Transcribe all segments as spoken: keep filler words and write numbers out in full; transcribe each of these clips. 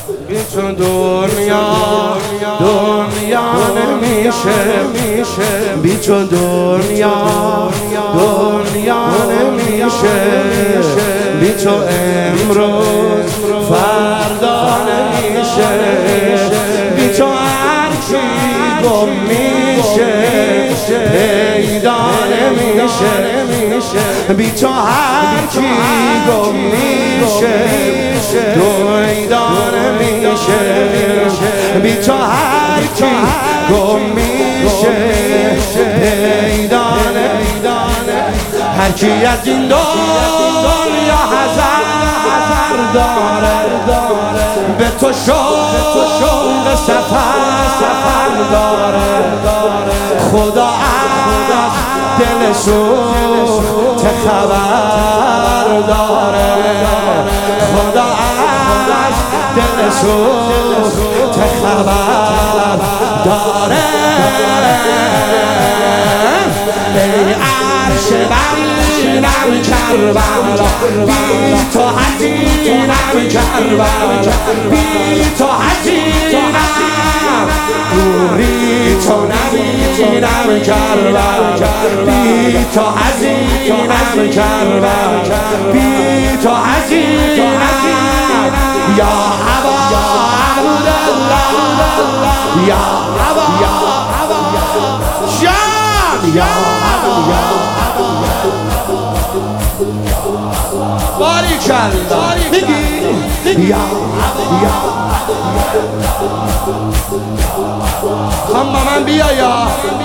بی تو دنیا دنیا نمیشه بی تو دنیا دنیا نمیشه بی تو امروز فردا نمیشه بی تو هر چی گم میشه پیدا نمیشه بی تو هر چی گم میشه پیدا نمیشه بی تو هر چی گم میشه پیدا نمیشه هر کی از این دنیا حذر داره به تو شوق سفر داره خدا از دل سوخته خبر داره خدا از دل سوخته خبر داره ای عرش برینم کربلا بی تو حزینم کربلا بی تو حزینم دوری تو نبینم کربلا بی تو حزینم کربلا بی تو حزینم یا ابا عبدالله یا ابا جان یا ابا باری کردم میگی یا یا هم با من بیا یا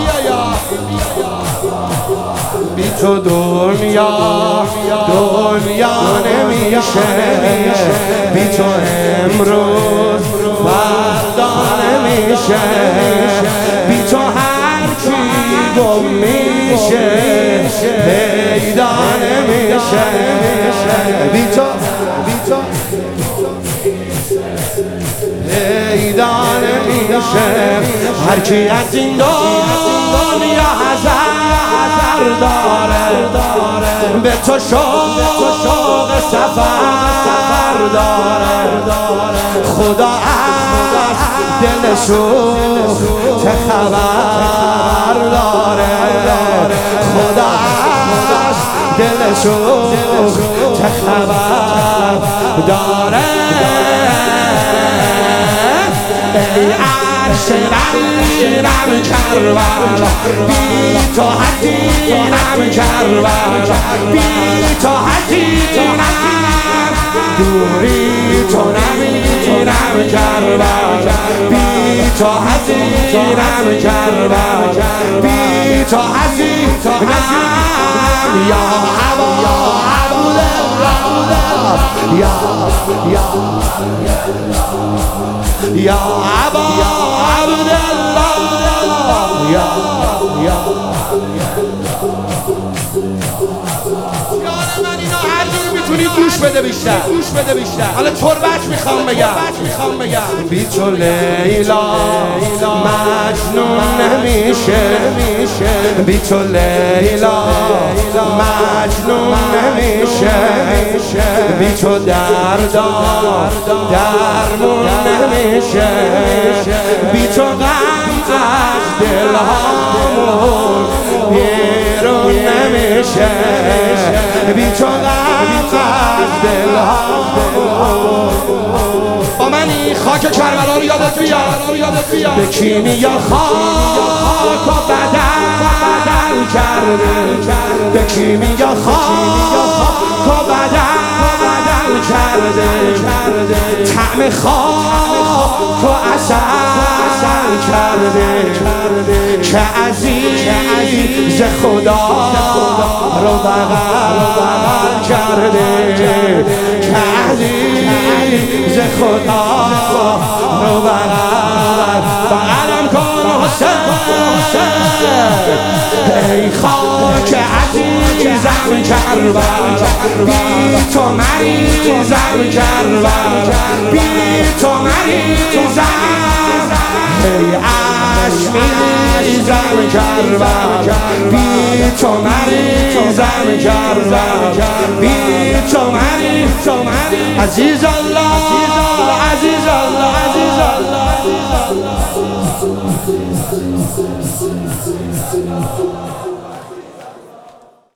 بی تو دنیا دنیا نمیشه بی تو امروز فردا نمیشه بی تو هر چی گم میشه پیدا نمیشه بی تو پیدا نمیشه هر کی از این دنیا حذر داره به تو شوق سفر داره خدا از دل سوخته خبر داره خدا از دل سوخته خبر داره ای عرش برینم کربلا بی تو حزینم کربلا بی تو حزینم دوری تو نمیرم کربلا بی تو حزینم کربلا بی تو حزینم یا ابا عبدالله یا یا یا ابا عبدالله یا یا میتونی گوش بده بیشتر گوش بده بیشتر حالا تربت میخوام بگم میخوام بگم بی تو لیلا مجنون نمیشه بی تو لیلا مجنون نمیشه بی تو دردار درمون نمیشه بی تو غم از دلهامون بیرون نمیشه بی تو غم از دلهامون با منی خاک کربلا رو یادت بیاد به کیمیا خاک و بدل کرده به کیمیا خاک و بدل کرده طعم خاک و عسل کرده که عزیز خدا رو بغل کرده که عزیز خدا رو بغل بغلم کن حسین ای خاک عزیزم کربلا بی تو مریضم کربلا بی تو مریضم ای عشق میریزم کربلا بی تو مریضم کربلا بی تو مریضم عزیز الله عزیز الله کربلا